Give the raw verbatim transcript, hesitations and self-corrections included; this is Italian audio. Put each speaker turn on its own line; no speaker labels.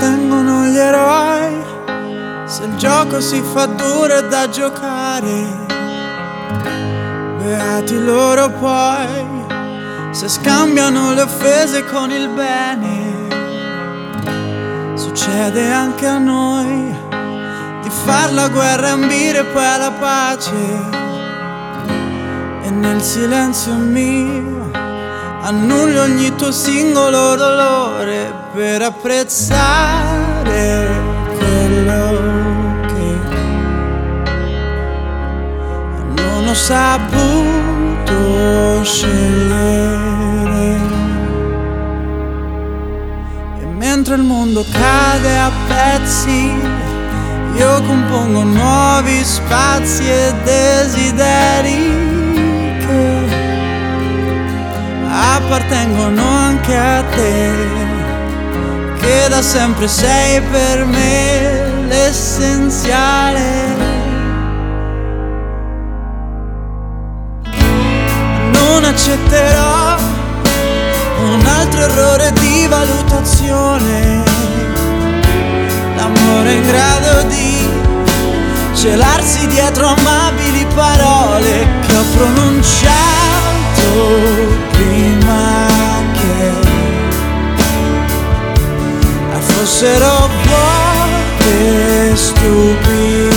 sostengono gli eroi, se il gioco si fa duro è da giocare. Beati loro poi, se scambiano le offese con il bene. Succede anche a noi di far la guerra e ambire poi alla pace. E nel silenzio mio annullo ogni tuo singolo dolore per apprezzare quello che non ho saputo scegliere. E mentre il mondo cade a pezzi, io compongo nuovi spazi e desideri appartengono anche a te, che da sempre sei per me l'essenziale. Non accetterò un altro errore di valutazione, l'amore in grado di celarsi dietro amabili parole che ho pronunciato prima che fossero vuote e stupide.